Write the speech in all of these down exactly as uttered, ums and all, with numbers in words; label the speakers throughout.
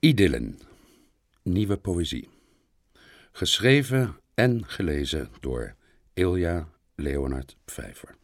Speaker 1: Idyllen, nieuwe poëzie. Geschreven en gelezen door Ilja Leonard Pfeiffer.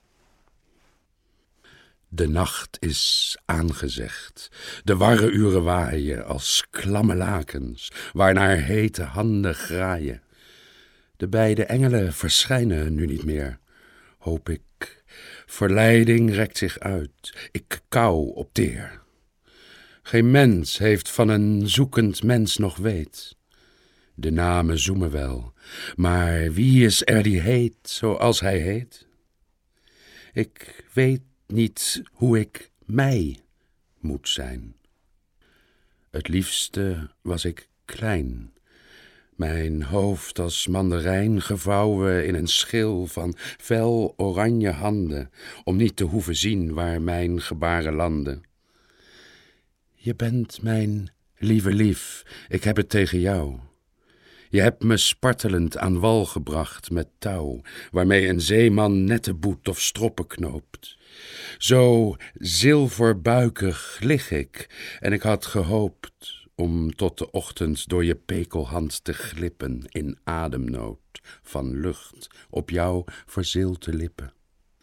Speaker 1: De nacht is aangezegd, de warre uren waaien als klamme lakens, waarnaar hete handen graaien. De beide engelen verschijnen nu niet meer, hoop ik. Verleiding rekt zich uit, ik kauw op teer. Geen mens heeft van een zoekend mens nog weet. De namen zoemen wel, maar wie is er die heet zoals hij heet? Ik weet niet hoe ik mij moet zijn. Het liefste was ik klein, mijn hoofd als mandarijn gevouwen in een schil van fel oranje handen, om niet te hoeven zien waar mijn gebaren landen. Je bent mijn lieve lief, ik heb het tegen jou. Je hebt me spartelend aan wal gebracht met touw, waarmee een zeeman nette boet of stroppen knoopt. Zo zilverbuikig lig ik, en ik had gehoopt om tot de ochtend door je pekelhand te glippen in ademnood van lucht op jouw verzilte lippen.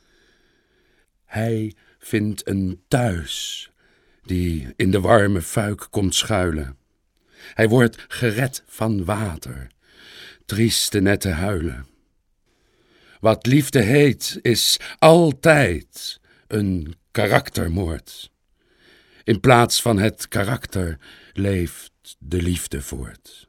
Speaker 1: Hij vindt een thuis die in de warme fuik komt schuilen. Hij wordt gered van water, trieste nette huilen. Wat liefde heet, is altijd een karaktermoord. In plaats van het karakter leeft de liefde voort.